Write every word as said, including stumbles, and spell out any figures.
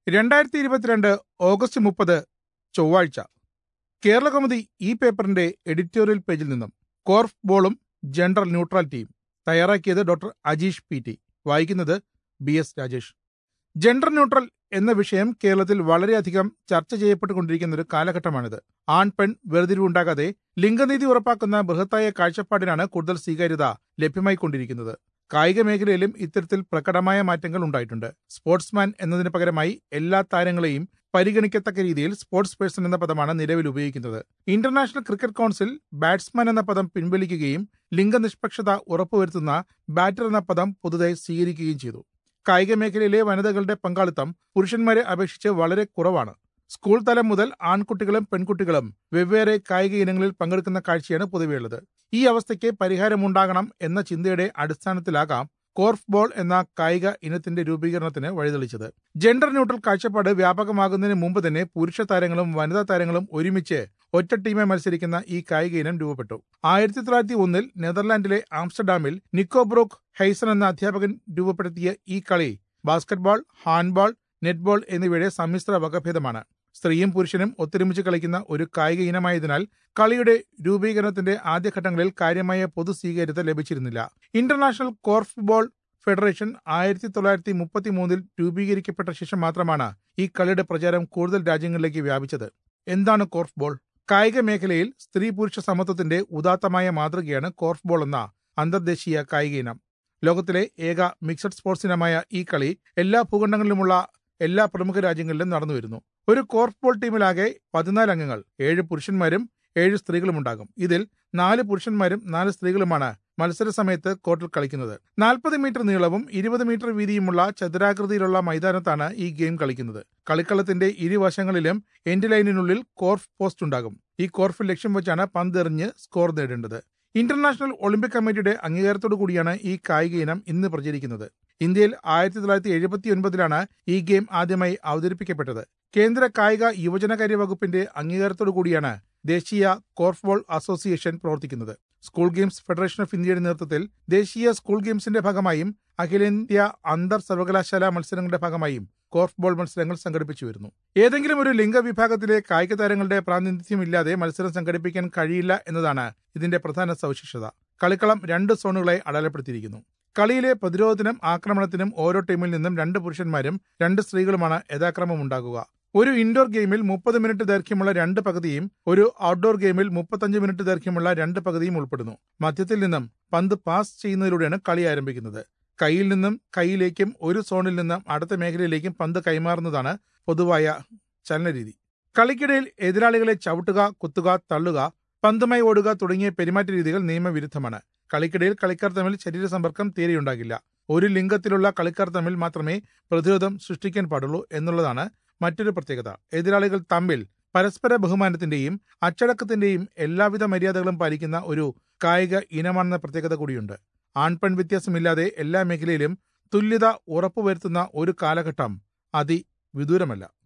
രണ്ടായിരത്തി ഇരുപത്തിരണ്ട് ഓഗസ്റ്റ് മുപ്പത് ചൊവ്വാഴ്ച കേരള കൗമുദി ഈ പേപ്പറിന്റെ എഡിറ്റോറിയൽ പേജിൽ നിന്നും കോർഫ് ബോളും ജെൻഡർ ന്യൂട്രാലിറ്റിയും തയ്യാറാക്കിയത് ഡോക്ടർ അജീഷ് പി ടി. വായിക്കുന്നത് B S Rajesh. Gender neutral എന്ന വിഷയം കേരളത്തിൽ വളരെയധികം ചർച്ച ചെയ്യപ്പെട്ടുകൊണ്ടിരിക്കുന്ന ഒരു കാലഘട്ടമാണിത്. ആൺ പെൺ വേർതിരിവുണ്ടാകാതെ ലിംഗനീതി ഉറപ്പാക്കുന്ന ബൃഹത്തായ കാഴ്ചപ്പാടിനാണ് കൂടുതൽ സ്വീകാര്യത ലഭ്യമായിക്കൊണ്ടിരിക്കുന്നത്. കായിക മേഖലയിലും ഇത്തരത്തിൽ പ്രകടമായ മാറ്റങ്ങൾ ഉണ്ടായിട്ടുണ്ട്. സ്പോർട്സ്മാൻ എന്നതിന് പകരമായി എല്ലാ താരങ്ങളെയും പരിഗണിക്കത്തക്ക രീതിയിൽ സ്പോർട്സ് പേഴ്സൺ എന്ന പദമാണ് നിലവിൽ ഉപയോഗിക്കുന്നത്. ഇന്റർനാഷണൽ ക്രിക്കറ്റ് കൗൺസിൽ ബാറ്റ്സ്മാൻ എന്ന പദം പിൻവലിക്കുകയും ലിംഗനിഷ്പക്ഷത ഉറപ്പുവരുത്തുന്ന ബാറ്റർ എന്ന പദം പുതുതായി സ്വീകരിക്കുകയും ചെയ്തു. കായിക മേഖലയിലെ വനിതകളുടെ പങ്കാളിത്തം പുരുഷന്മാരെ അപേക്ഷിച്ച് വളരെ കുറവാണ്. സ്കൂൾ തലം മുതൽ ആൺകുട്ടികളും പെൺകുട്ടികളും വെവ്വേറെ കായിക ഇനങ്ങളിൽ പങ്കെടുക്കുന്ന കാഴ്ചയാണ് പൊതുവെയുള്ളത്. ഈ അവസ്ഥയ്ക്ക് പരിഹാരമുണ്ടാകണം എന്ന ചിന്തയുടെ അടിസ്ഥാനത്തിലാകാം കോർഫ് ബോൾ എന്ന കായിക ഇനത്തിന്റെ രൂപീകരണത്തിന് വഴിതെളിച്ചത്. ജെൻഡർ ന്യൂട്രൽ കാഴ്ചപ്പാട് വ്യാപകമാകുന്നതിന് മുമ്പ് തന്നെ പുരുഷ താരങ്ങളും വനിതാ താരങ്ങളും ഒരുമിച്ച് ഒറ്റ ടീമായി മത്സരിക്കുന്ന ഈ കായിക ഇനം രൂപപ്പെട്ടു. ആയിരത്തി തൊള്ളായിരത്തി ഒന്നിൽ നെതർലാൻഡിലെ ആംസ്റ്റർഡാമിൽ നിക്കോ ബ്രൂക്ക് ഹെയ്സൺ എന്ന അധ്യാപകൻ രൂപപ്പെടുത്തിയ ഈ കളി ബാസ്കറ്റ്ബോൾ, ഹാൻഡ്ബോൾ, നെറ്റ്ബോൾ എന്നിവയുടെ സമ്മിശ്ര വകഭേദമാണ്. സ്ത്രീയും പുരുഷനും ഒത്തൊരുമിച്ച് കളിക്കുന്ന ഒരു കായിക ഇനമായതിനാൽ കളിയുടെ രൂപീകരണത്തിന്റെ ആദ്യഘട്ടങ്ങളിൽ കാര്യമായ പൊതു സ്വീകാര്യത ലഭിച്ചിരുന്നില്ല. ഇന്റർനാഷണൽ കോർഫ് ബോൾ ഫെഡറേഷൻ ആയിരത്തി തൊള്ളായിരത്തി മുപ്പത്തി മൂന്നിൽ രൂപീകരിക്കപ്പെട്ട ശേഷം മാത്രമാണ് ഈ കളിയുടെ പ്രചാരം കൂടുതൽ രാജ്യങ്ങളിലേക്ക് വ്യാപിച്ചത്. എന്താണ് കോർഫ് ബോൾ? കായിക മേഖലയിൽ സ്ത്രീ പുരുഷ സമത്വത്തിന്റെ ഉദാത്തമായ മാതൃകയാണ് കോർഫ് ബോൾ എന്ന അന്തർദേശീയ കായിക ഇനം. ലോകത്തിലെ ഏക മിക്സഡ് സ്പോർട്സ് ഇനമായ ഈ കളി എല്ലാ ഭൂഖണ്ഡങ്ങളിലുമുള്ള എല്ലാ പ്രമുഖ രാജ്യങ്ങളിലും നടന്നുവരുന്നു. ഒരു കോർഫ് ബോൾ ടീമിലാകെ പതിനാല് അംഗങ്ങൾ, ഏഴ് പുരുഷന്മാരും ഏഴ് സ്ത്രീകളും ഉണ്ടാകും. ഇതിൽ നാല് പുരുഷന്മാരും നാല് സ്ത്രീകളുമാണ് മത്സര സമയത്ത് കോർട്ടിൽ കളിക്കുന്നത്. നാൽപ്പത് മീറ്റർ നീളവും ഇരുപത് മീറ്റർ വീതിയുമുള്ള ചതുരാകൃതിയിലുള്ള മൈതാനത്താണ് ഈ ഗെയിം കളിക്കുന്നത്. കളിക്കളത്തിന്റെ ഇരുവശങ്ങളിലും എൻഡ് ലൈനിനുള്ളിൽ കോർഫ് പോസ്റ്റ് ഉണ്ടാകും. ഈ കോർഫിൽ ലക്ഷ്യം വെച്ചാണ് പന്തെറിഞ്ഞ് സ്കോർ നേടേണ്ടത്. ഇന്റർനാഷണൽ ഒളിമ്പിക് കമ്മിറ്റിയുടെ അംഗീകാരത്തോടു കൂടിയാണ് ഈ കായിക ഇനം ഇന്ന് പ്രചരിക്കുന്നത്. ഇന്ത്യയിൽ ആയിരത്തി തൊള്ളായിരത്തി എഴുപത്തി ഒൻപതിലാണ് ഈ ഗെയിം ആദ്യമായി അവതരിപ്പിക്കപ്പെട്ടത്. കേന്ദ്ര കായിക യുവജനകാര്യ വകുപ്പിന്റെ അംഗീകാരത്തോടു കൂടിയാണ് ദേശീയ കോർഫ് ബോൾ അസോസിയേഷൻ പ്രവർത്തിക്കുന്നത്. സ്കൂൾ ഗെയിംസ് ഫെഡറേഷൻ ഓഫ് ഇന്ത്യയുടെ നേതൃത്വത്തിൽ ദേശീയ സ്കൂൾ ഗെയിംസിന്റെ ഭാഗമായും അഖിലേന്ത്യാ അന്തർ സർവകലാശാല മത്സരങ്ങളുടെ ഭാഗമായും കോർഫ് ബോൾ മത്സരങ്ങൾ സംഘടിപ്പിച്ചു വരുന്നു. ഏതെങ്കിലും ഒരു ലിംഗവിഭാഗത്തിലെ കായിക താരങ്ങളുടെ പ്രാതിനിധ്യമില്ലാതെ മത്സരം സംഘടിപ്പിക്കാൻ കഴിയില്ല എന്നതാണ് ഇതിന്റെ പ്രധാന സവിശേഷത. കളിക്കളം രണ്ട് സോണുകളായി അടയാളപ്പെടുത്തിയിരിക്കുന്നു. കളിയിലെ പ്രതിരോധത്തിനും ആക്രമണത്തിനും ഓരോ ടീമിൽ നിന്നും രണ്ട് പുരുഷന്മാരും രണ്ട് സ്ത്രീകളുമാണ് യഥാക്രമം ഉണ്ടാകുക. ഒരു ഇൻഡോർ ഗെയിമിൽ മുപ്പത് മിനിറ്റ് ദൈർഘ്യമുള്ള രണ്ട് പകുതിയും ഒരു ഔട്ട്ഡോർ ഗെയിമിൽ മുപ്പത്തഞ്ച് മിനിറ്റ് ദൈർഘ്യമുള്ള രണ്ട് പകുതിയും ഉൾപ്പെടുന്നു. മധ്യത്തിൽ നിന്നും പന്ത് പാസ് ചെയ്യുന്നതിലൂടെയാണ് കളി ആരംഭിക്കുന്നത്. കൈയിൽ നിന്നും കൈയിലേക്കും ഒരു സോണിൽ നിന്നും അടുത്ത മേഖലയിലേക്കും പന്ത് കൈമാറുന്നതാണ് പൊതുവായ ചലനരീതി. കളിക്കിടയിൽ എതിരാളികളെ ചവിട്ടുക, കുത്തുക, തള്ളുക, പന്തുമായി ഓടുക തുടങ്ങിയ പെരുമാറ്റ രീതികൾ നിയമവിരുദ്ധമാണ്. കളിക്കിടയിൽ കളിക്കാർ തമ്മിൽ ശരീര സമ്പർക്കം തീരെയുണ്ടാകില്ല. ഒരു ലിംഗത്തിലുള്ള കളിക്കാർ തമ്മിൽ മാത്രമേ പ്രതിരോധം സൃഷ്ടിക്കാൻ പാടുള്ളൂ എന്നുള്ളതാണ് മറ്റൊരു പ്രത്യേകത. എതിരാളികൾ തമ്മിൽ പരസ്പര ബഹുമാനത്തിന്റെയും അച്ചടക്കത്തിന്റെയും എല്ലാവിധ മര്യാദകളും പാലിക്കുന്ന ഒരു കായിക ഇനമാണെന്ന പ്രത്യേകത കൂടിയുണ്ട്. ആൺപെൺ വ്യത്യാസമില്ലാതെ എല്ലാ മേഖലയിലും തുല്യത ഉറപ്പുവരുത്തുന്ന ഒരു കാലഘട്ടം അതിവിദൂരമല്ല.